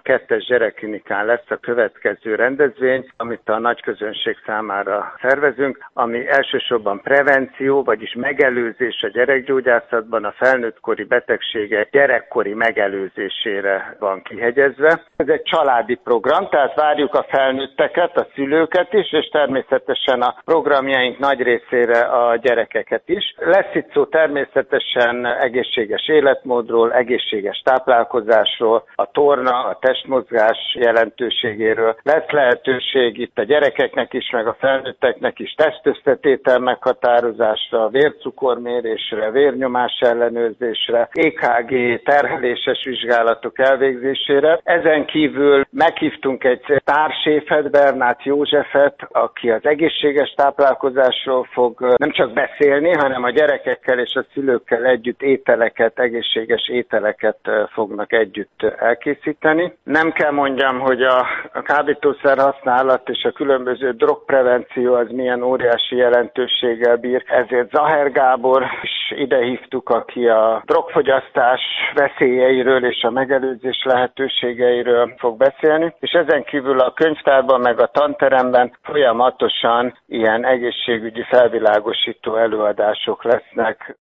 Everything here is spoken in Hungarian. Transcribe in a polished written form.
2-es gyerekklinikán lesz a következő rendezvény, amit a nagyközönség számára szervezünk, ami elsősorban prevenció, vagyis megelőzés a gyerekgyógyászatban, a felnőttkori betegségek gyerekkori megelőzésére van kihegyezve. Ez egy családi program, tehát várjuk a felnőtteket, a szülőket is, és természetesen a programjaink nagy részére a gyerekeket is. Lesz itt szó természetesen egészséges életmódról, egészséges táplálkozásról, a torna, a testmozgás jelentőségéről. Lesz lehetőség itt a gyerekeknek is, meg a felnőtteknek is tesztösszetétel meghatározásra, vércukormérésre, vérnyomás ellenőrzésre, EKG, terheléses vizsgálatok elvégzésére. Ezen kívül meghívtunk egy társéfet, Bernát Józsefet, aki az egészséges táplálkozásról fog nem csak beszélni, hanem a gyerekekkel és a szülőkkel együtt egészséges ételeket fognak együtt elkészíteni. Nem kell mondjam, hogy a kábítószer használat és a különböző drogprevenció az milyen óriási jelentőséggel bír. Ezért Zaher Gábor is idehívtuk, aki a drogfogyasztás veszélyeiről és a megelőzés lehetőségeiről fog beszélni. És ezen kívül a könyvtárban meg a tanteremben folyamatosan ilyen egészségügyi felvilágosító előadások lesznek.